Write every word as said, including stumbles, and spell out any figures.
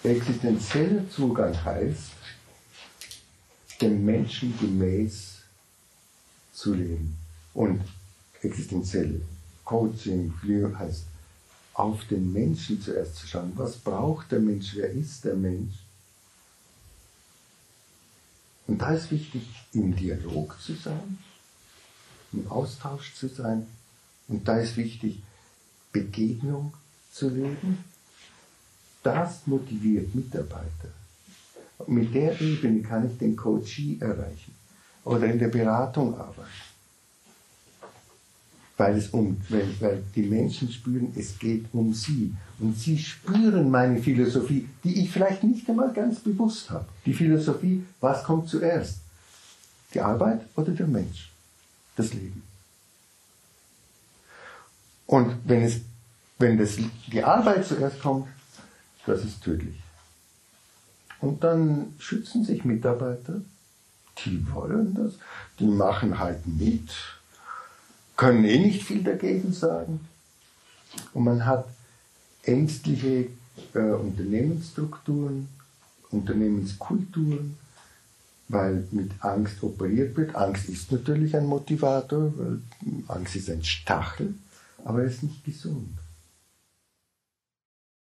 existenzieller Zugang heißt, dem Menschen gemäß zu leben. Und existenziell Coaching heißt, auf den Menschen zuerst zu schauen. Was braucht der Mensch? Wer ist der Mensch? Und da ist wichtig, im Dialog zu sein, im Austausch zu sein. Und da ist wichtig, Begegnung zu leben. Das motiviert Mitarbeiter. Mit der Ebene kann ich den Coachee erreichen oder in der Beratung arbeiten. Weil, es um, weil, weil die Menschen spüren, es geht um sie. Und sie spüren meine Philosophie, die ich vielleicht nicht einmal ganz bewusst habe. Die Philosophie, was kommt zuerst? Die Arbeit oder der Mensch? Das Leben. Und wenn, es, wenn das, die Arbeit zuerst kommt, das ist tödlich. Und dann schützen sich Mitarbeiter, die wollen das, die machen halt mit, können eh nicht viel dagegen sagen. Und man hat ängstliche äh, Unternehmensstrukturen, Unternehmenskulturen, weil mit Angst operiert wird. Angst ist natürlich ein Motivator, weil Angst ist ein Stachel, aber er ist nicht gesund.